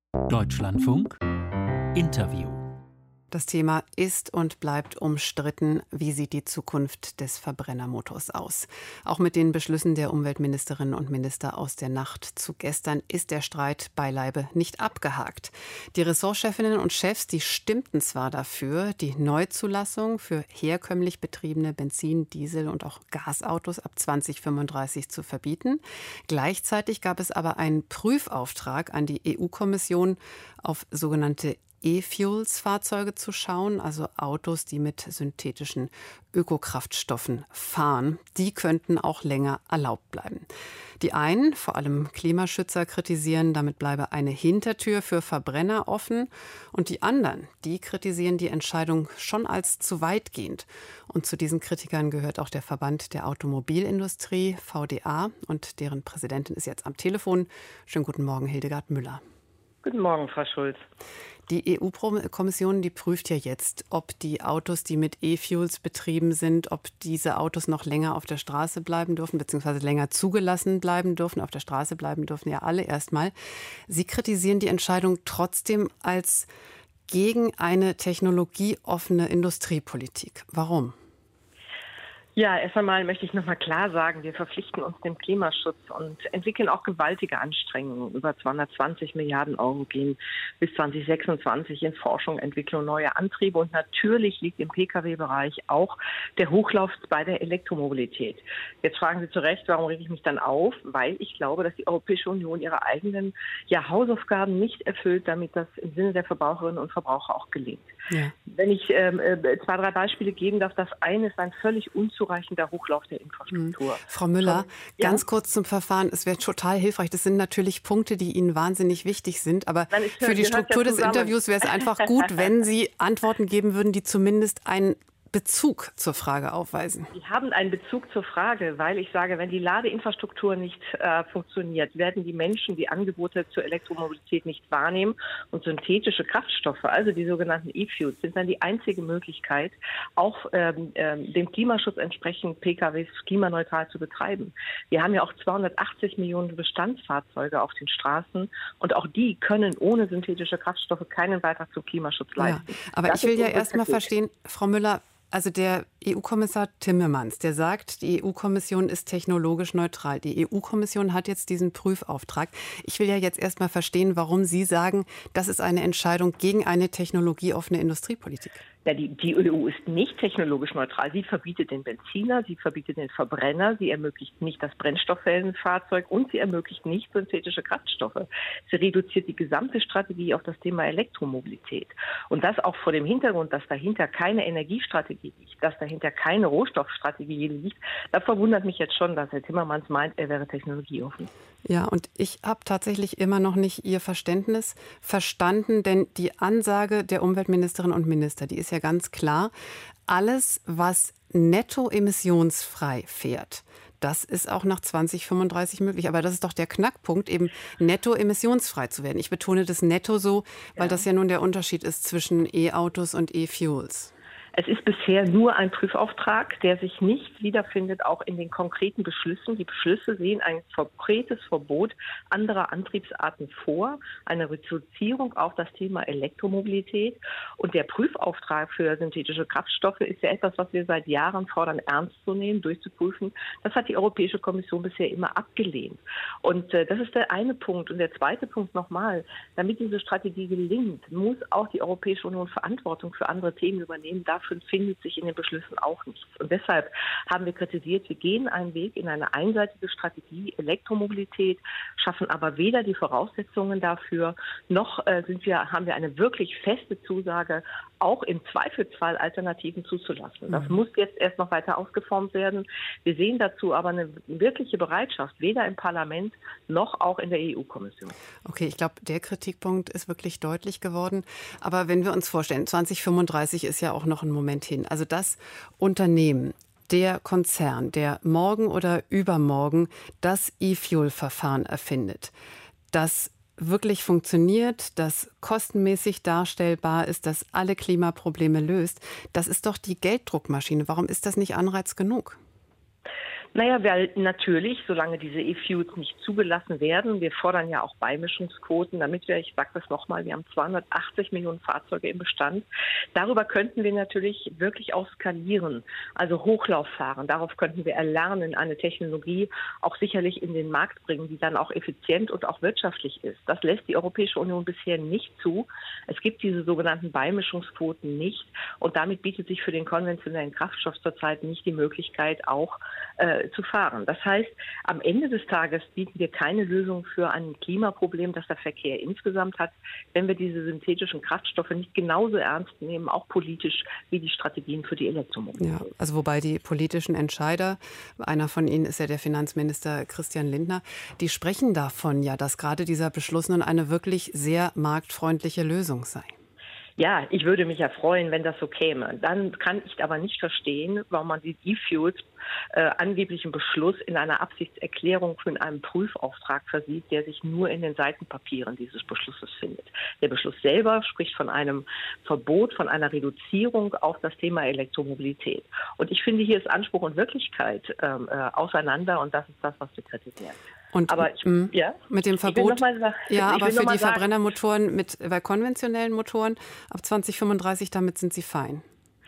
Deutschlandfunk Interview. Das Thema ist und bleibt umstritten. Wie sieht die Zukunft des Verbrennermotors aus? Auch mit den Beschlüssen der Umweltministerinnen und Minister aus der Nacht zu gestern ist der Streit beileibe nicht abgehakt. Die Ressortchefinnen und Chefs, die stimmten zwar dafür, die Neuzulassung für herkömmlich betriebene Benzin-, Diesel- und auch Gasautos ab 2035 zu verbieten. Gleichzeitig gab es aber einen Prüfauftrag an die EU-Kommission, auf sogenannte E-Fuels-Fahrzeuge zu schauen, also Autos, die mit synthetischen Ökokraftstoffen fahren. Die könnten auch länger erlaubt bleiben. Die einen, vor allem Klimaschützer, kritisieren, damit bleibe eine Hintertür für Verbrenner offen. Und die anderen, die kritisieren die Entscheidung schon als zu weitgehend. Und zu diesen Kritikern gehört auch der Verband der Automobilindustrie, VDA, und deren Präsidentin ist jetzt am Telefon. Schönen guten Morgen, Hildegard Müller. Guten Morgen, Frau Schulz. Die EU-Kommission, die prüft ja jetzt, ob die Autos, die mit E-Fuels betrieben sind, ob diese Autos noch länger auf der Straße bleiben dürfen, beziehungsweise länger zugelassen bleiben dürfen. Auf der Straße bleiben dürfen ja alle erstmal. Sie kritisieren die Entscheidung trotzdem als gegen eine technologieoffene Industriepolitik. Warum? Ja, erst einmal möchte ich noch mal klar sagen, wir verpflichten uns dem Klimaschutz und entwickeln auch gewaltige Anstrengungen. Über 220 Milliarden Euro gehen bis 2026 in Forschung, Entwicklung neuer Antriebe. Und natürlich liegt im Pkw-Bereich auch der Hochlauf bei der Elektromobilität. Jetzt fragen Sie zu Recht, warum rege ich mich dann auf? Weil ich glaube, dass die Europäische Union ihre eigenen Hausaufgaben nicht erfüllt, damit das im Sinne der Verbraucherinnen und Verbraucher auch gelingt. Ja. Wenn ich 2, 3 Beispiele geben darf, das eine ist ein völlig unzureichender Hochlauf der Infrastruktur. Frau Müller, ganz kurz zum Verfahren. Es wäre total hilfreich. Das sind natürlich Punkte, die Ihnen wahnsinnig wichtig sind. Aber für die Struktur des Interviews wäre es einfach gut, wenn Sie Antworten geben würden, die zumindest einen Bezug zur Frage aufweisen. Die haben einen Bezug zur Frage, weil ich sage, wenn die Ladeinfrastruktur nicht funktioniert, werden die Menschen die Angebote zur Elektromobilität nicht wahrnehmen. Und synthetische Kraftstoffe, also die sogenannten E-Fuels, sind dann die einzige Möglichkeit, auch dem Klimaschutz entsprechend PKWs klimaneutral zu betreiben. Wir haben ja auch 280 Millionen Bestandsfahrzeuge auf den Straßen und auch die können ohne synthetische Kraftstoffe keinen Beitrag zum Klimaschutz leisten. Ja, aber ich will ja erst mal verstehen, Frau Müller, also der EU-Kommissar Timmermans, der sagt, die EU-Kommission ist technologisch neutral. Die EU-Kommission hat jetzt diesen Prüfauftrag. Ich will ja jetzt erst mal verstehen, warum Sie sagen, das ist eine Entscheidung gegen eine technologieoffene Industriepolitik. Ja, die EU ist nicht technologisch neutral. Sie verbietet den Benziner, sie verbietet den Verbrenner, sie ermöglicht nicht das Brennstoffzellenfahrzeug und sie ermöglicht nicht synthetische Kraftstoffe. Sie reduziert die gesamte Strategie auf das Thema Elektromobilität. Und das auch vor dem Hintergrund, dass dahinter keine Energiestrategie liegt, dass dahinter keine Rohstoffstrategie liegt. Da verwundert mich jetzt schon, dass Herr Timmermans meint, er wäre technologieoffen. Ja, und ich habe tatsächlich immer noch nicht Ihr Verständnis verstanden, denn die Ansage der Umweltministerinnen und Minister, die ist ja ganz klar, alles, was netto emissionsfrei fährt, das ist auch nach 2035 möglich. Aber das ist doch der Knackpunkt, eben netto emissionsfrei zu werden. Ich betone das netto so, weil das ja nun der Unterschied ist zwischen E-Autos und E-Fuels. Es ist bisher nur ein Prüfauftrag, der sich nicht wiederfindet, auch in den konkreten Beschlüssen. Die Beschlüsse sehen ein konkretes Verbot anderer Antriebsarten vor, eine Reduzierung auf das Thema Elektromobilität. Und der Prüfauftrag für synthetische Kraftstoffe ist ja etwas, was wir seit Jahren fordern, ernst zu nehmen, durchzuprüfen. Das hat die Europäische Kommission bisher immer abgelehnt. Und das ist der eine Punkt. Und der zweite Punkt nochmal, damit diese Strategie gelingt, muss auch die Europäische Union Verantwortung für andere Themen übernehmen. Dafür findet sich in den Beschlüssen auch nichts. Und deshalb haben wir kritisiert, wir gehen einen Weg in eine einseitige Strategie Elektromobilität, schaffen aber weder die Voraussetzungen dafür, noch haben wir eine wirklich feste Zusage, auch im Zweifelsfall Alternativen zuzulassen. Das muss jetzt erst noch weiter ausgeformt werden. Wir sehen dazu aber eine wirkliche Bereitschaft, weder im Parlament noch auch in der EU-Kommission. Okay, ich glaube, der Kritikpunkt ist wirklich deutlich geworden. Aber wenn wir uns vorstellen, 2035 ist ja auch noch ein Moment hin. Also das Unternehmen, der Konzern, der morgen oder übermorgen das E-Fuel-Verfahren erfindet, das wirklich funktioniert, das kostenmäßig darstellbar ist, das alle Klimaprobleme löst, das ist doch die Gelddruckmaschine. Warum ist das nicht Anreiz genug? Naja, weil natürlich, solange diese E-Fuels nicht zugelassen werden, wir fordern ja auch Beimischungsquoten, damit wir, ich sage das nochmal, wir haben 280 Millionen Fahrzeuge im Bestand. Darüber könnten wir natürlich wirklich auch skalieren, also Hochlauf fahren. Darauf könnten wir erlernen, eine Technologie auch sicherlich in den Markt bringen, die dann auch effizient und auch wirtschaftlich ist. Das lässt die Europäische Union bisher nicht zu. Es gibt diese sogenannten Beimischungsquoten nicht und damit bietet sich für den konventionellen Kraftstoff zurzeit nicht die Möglichkeit, auch zu fahren. Das heißt, am Ende des Tages bieten wir keine Lösung für ein Klimaproblem, das der Verkehr insgesamt hat, wenn wir diese synthetischen Kraftstoffe nicht genauso ernst nehmen, auch politisch, wie die Strategien für die Elektromobilität. Ja, also wobei die politischen Entscheider, einer von ihnen ist ja der Finanzminister Christian Lindner, die sprechen davon ja, dass gerade dieser Beschluss nun eine wirklich sehr marktfreundliche Lösung sei. Ja, ich würde mich ja freuen, wenn das so käme. Dann kann ich aber nicht verstehen, warum man die E-Fuels angeblichen Beschluss in einer Absichtserklärung mit einem Prüfauftrag versieht, der sich nur in den Seitenpapieren dieses Beschlusses findet. Der Beschluss selber spricht von einem Verbot, von einer Reduzierung auf das Thema Elektromobilität. Und ich finde, hier ist Anspruch und Wirklichkeit auseinander und das ist das, was wir kritisieren. Und aber mit dem Verbot, aber für die Verbrennermotoren bei konventionellen Motoren ab 2035, damit sind Sie fein.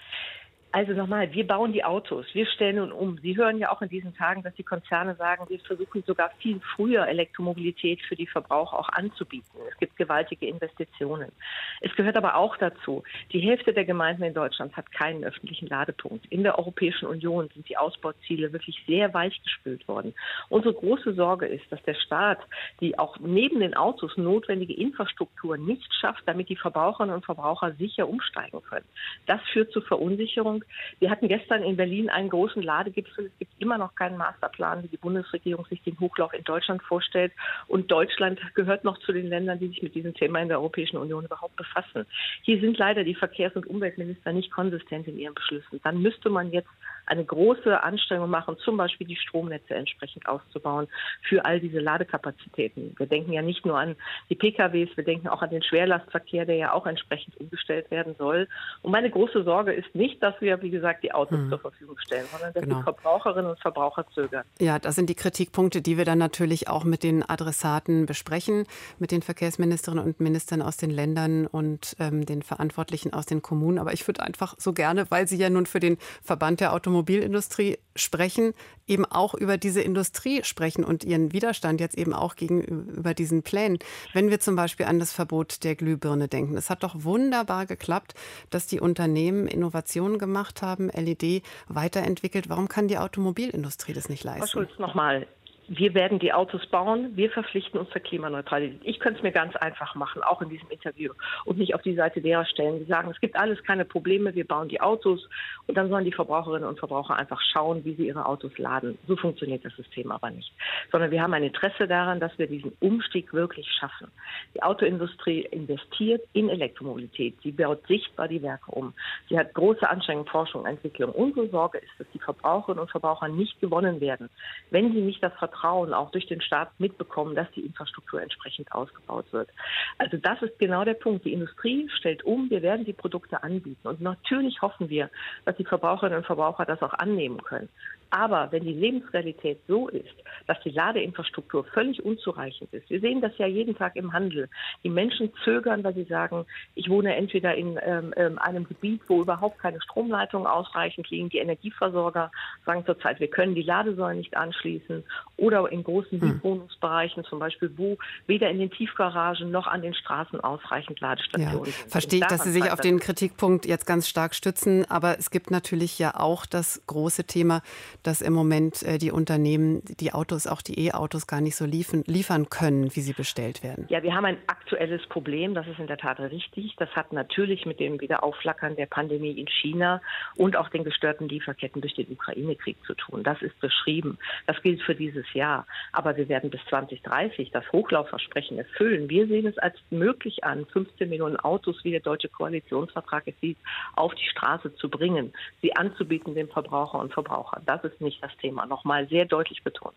Also nochmal, wir bauen die Autos, wir stellen nun um. Sie hören ja auch in diesen Tagen, dass die Konzerne sagen, wir versuchen sogar viel früher Elektromobilität für die Verbraucher auch anzubieten. Es gibt gewaltige Investitionen. Es gehört aber auch dazu, die Hälfte der Gemeinden in Deutschland hat keinen öffentlichen Ladepunkt. In der Europäischen Union sind die Ausbauziele wirklich sehr weichgespült worden. Unsere große Sorge ist, dass der Staat die auch neben den Autos notwendige Infrastruktur nicht schafft, damit die Verbraucherinnen und Verbraucher sicher umsteigen können. Das führt zu Verunsicherung. Wir hatten gestern in Berlin einen großen Ladegipfel. Es gibt immer noch keinen Masterplan, wie die Bundesregierung sich den Hochlauf in Deutschland vorstellt. Und Deutschland gehört noch zu den Ländern, die sich mit diesem Thema in der Europäischen Union überhaupt befassen. Hier sind leider die Verkehrs- und Umweltminister nicht konsistent in ihren Beschlüssen. Dann müsste man jetzt eine große Anstrengung machen, zum Beispiel die Stromnetze entsprechend auszubauen für all diese Ladekapazitäten. Wir denken ja nicht nur an die PKWs, wir denken auch an den Schwerlastverkehr, der ja auch entsprechend umgestellt werden soll. Und meine große Sorge ist nicht, dass wir, wie gesagt, die Autos zur Verfügung stellen, sondern dass die Verbraucherinnen und Verbraucher zögern. Ja, das sind die Kritikpunkte, die wir dann natürlich auch mit den Adressaten besprechen, mit den Verkehrsministerinnen und Ministern aus den Ländern und den Verantwortlichen aus den Kommunen. Aber ich würde einfach so gerne, weil Sie ja nun für den Verband der Automobilindustrie sprechen, eben auch über diese Industrie sprechen und ihren Widerstand jetzt eben auch gegenüber diesen Plänen. Wenn wir zum Beispiel an das Verbot der Glühbirne denken. Es hat doch wunderbar geklappt, dass die Unternehmen Innovationen gemacht haben, LED weiterentwickelt. Warum kann die Automobilindustrie das nicht leisten? Frau Schulz, nochmal. Wir werden die Autos bauen, wir verpflichten uns zur Klimaneutralität. Ich könnte es mir ganz einfach machen, auch in diesem Interview, und mich auf die Seite derer stellen, die sagen, es gibt alles keine Probleme, wir bauen die Autos und dann sollen die Verbraucherinnen und Verbraucher einfach schauen, wie sie ihre Autos laden. So funktioniert das System aber nicht. Sondern wir haben ein Interesse daran, dass wir diesen Umstieg wirklich schaffen. Die Autoindustrie investiert in Elektromobilität, sie baut sichtbar die Werke um. Sie hat große Anstrengungen, Forschung, Entwicklung. Unsere Sorge ist, dass die Verbraucherinnen und Verbraucher nicht gewonnen werden, wenn sie nicht das Vertrauen auch durch den Staat mitbekommen, dass die Infrastruktur entsprechend ausgebaut wird. Also das ist genau der Punkt. Die Industrie stellt um, wir werden die Produkte anbieten. Und natürlich hoffen wir, dass die Verbraucherinnen und Verbraucher das auch annehmen können. Aber wenn die Lebensrealität so ist, dass die Ladeinfrastruktur völlig unzureichend ist, wir sehen das ja jeden Tag im Handel. Die Menschen zögern, weil sie sagen, ich wohne entweder in einem Gebiet, wo überhaupt keine Stromleitungen ausreichend liegen. Die Energieversorger sagen zurzeit, wir können die Ladesäulen nicht anschließen. Oder in großen Mietwohnungsbereichen zum Beispiel, wo weder in den Tiefgaragen noch an den Straßen ausreichend Ladestationen sind. Verstehe ich, dass Sie sich auf den Kritikpunkt jetzt ganz stark stützen. Aber es gibt natürlich ja auch das große Thema, dass im Moment die Unternehmen die Autos, auch die E-Autos, gar nicht so liefern können, wie sie bestellt werden. Ja, wir haben ein aktuelles Problem, das ist in der Tat richtig. Das hat natürlich mit dem Wiederaufflackern der Pandemie in China und auch den gestörten Lieferketten durch den Ukraine-Krieg zu tun. Das ist beschrieben. Das gilt für dieses Jahr. Aber wir werden bis 2030 das Hochlaufversprechen erfüllen. Wir sehen es als möglich an, 15 Millionen Autos, wie der deutsche Koalitionsvertrag es sieht, auf die Straße zu bringen, sie anzubieten den Verbraucher und Verbrauchern. Das ist nicht das Thema. Nochmal sehr deutlich betont.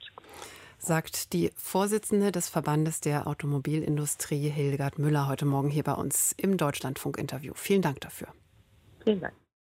Sagt die Vorsitzende des Verbandes der Automobilindustrie, Hildegard Müller, heute Morgen hier bei uns im Deutschlandfunk-Interview. Vielen Dank dafür. Vielen Dank.